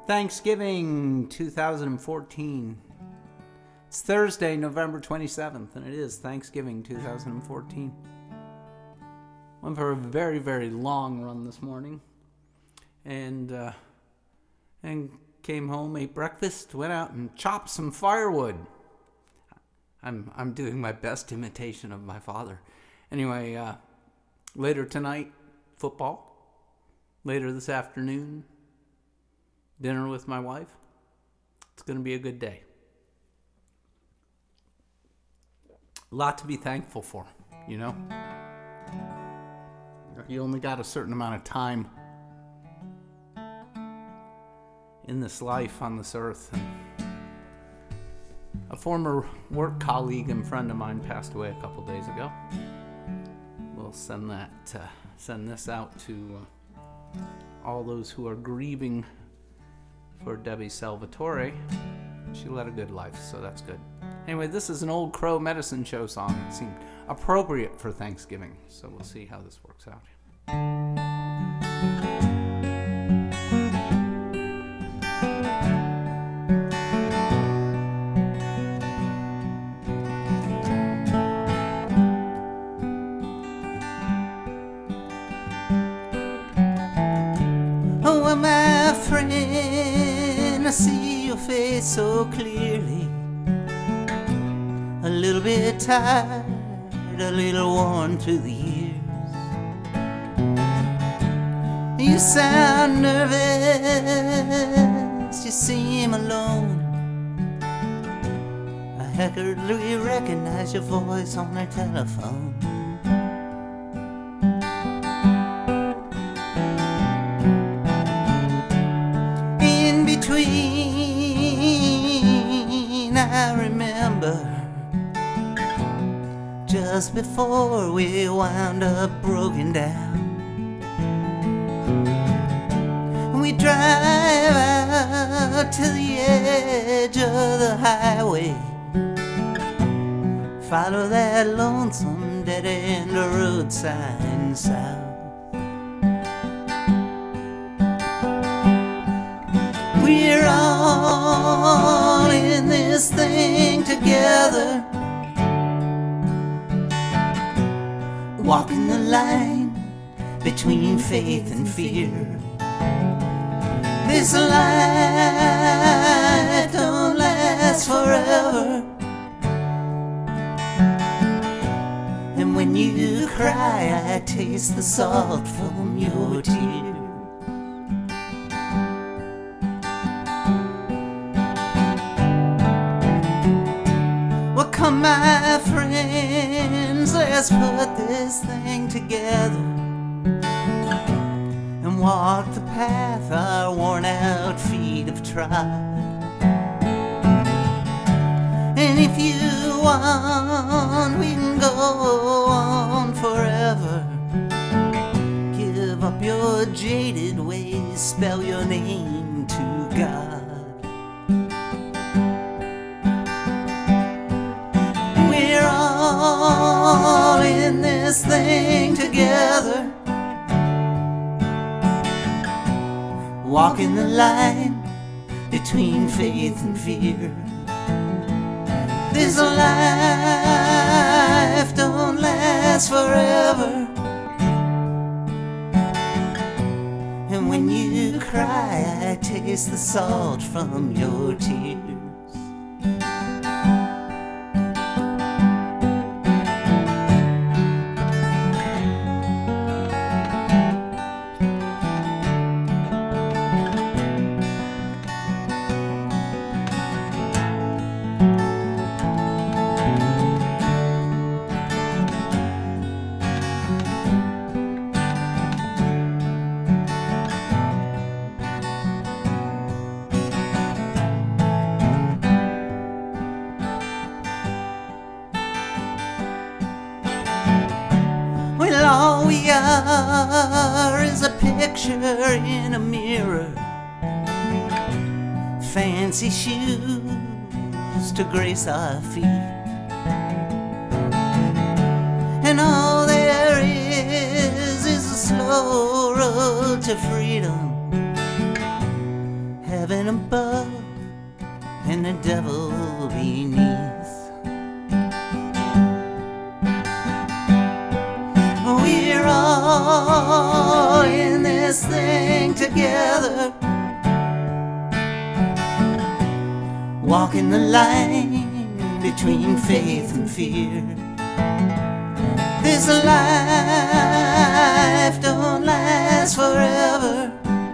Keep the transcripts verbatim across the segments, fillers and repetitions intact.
Thanksgiving two thousand fourteen. It's Thursday, November twenty-seventh, and it is Thanksgiving two thousand fourteen. Went for a very, very long run this morning, and uh, and came home, ate breakfast, went out and chopped some firewood. I'm I'm doing my best imitation of my father. Anyway, uh, later tonight, football. Later this afternoon, dinner with my wife. It's going to be a good day. A lot to be thankful for, you know? You only got a certain amount of time in this life on this earth. And a former work colleague and friend of mine passed away a couple days ago. We'll send that, uh, send this out to uh, all those who are grieving for Debbie Salvatore. She led a good life, so that's good. Anyway, this is an Old Crow Medicine Show song. It seemed appropriate for Thanksgiving, so we'll see how this works out. Oh, my friend, I see your face so clearly. A little bit tired, a little worn through the years. You sound nervous, you seem alone. I accurately recognize your voice on the telephone. In between, I remember just before we wound up broken down. We drive out to the edge of the highway, follow that lonesome dead end road sign south. We're all in this thing together, walking the line between faith and fear. This life don't last forever, and when you cry, I taste the salt from your tears. Well, come, my friends, let's put this thing together and walk the path our worn-out feet have trod. And if you want, we can go on forever. Give up your jaded ways, spell your name to God. We're all in this thing together, walking the line between faith and fear. This life don't last forever, and when you cry, I taste the salt from your tears. All we are is a picture in a mirror, fancy shoes to grace our feet, and all there is is a slow road to freedom, heaven all in this thing together, walking the line between faith and fear. This life don't last forever,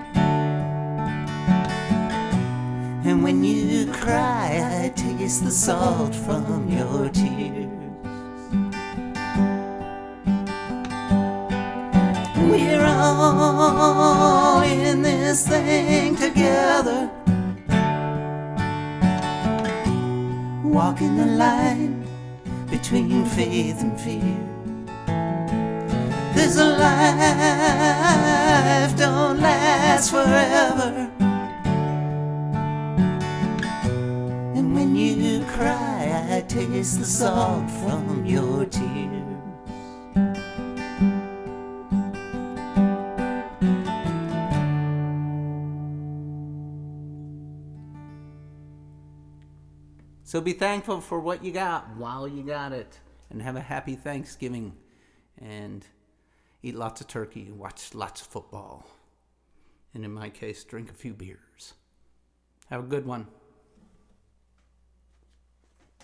and when you cry, I taste the salt from your tears. We're all in this thing together, walking the line between faith and fear. This life don't last forever, and when you cry, I taste the salt from your tears. So be thankful for what you got while you got it, and have a happy Thanksgiving, and eat lots of turkey, watch lots of football, and in my case, drink a few beers. Have a good one.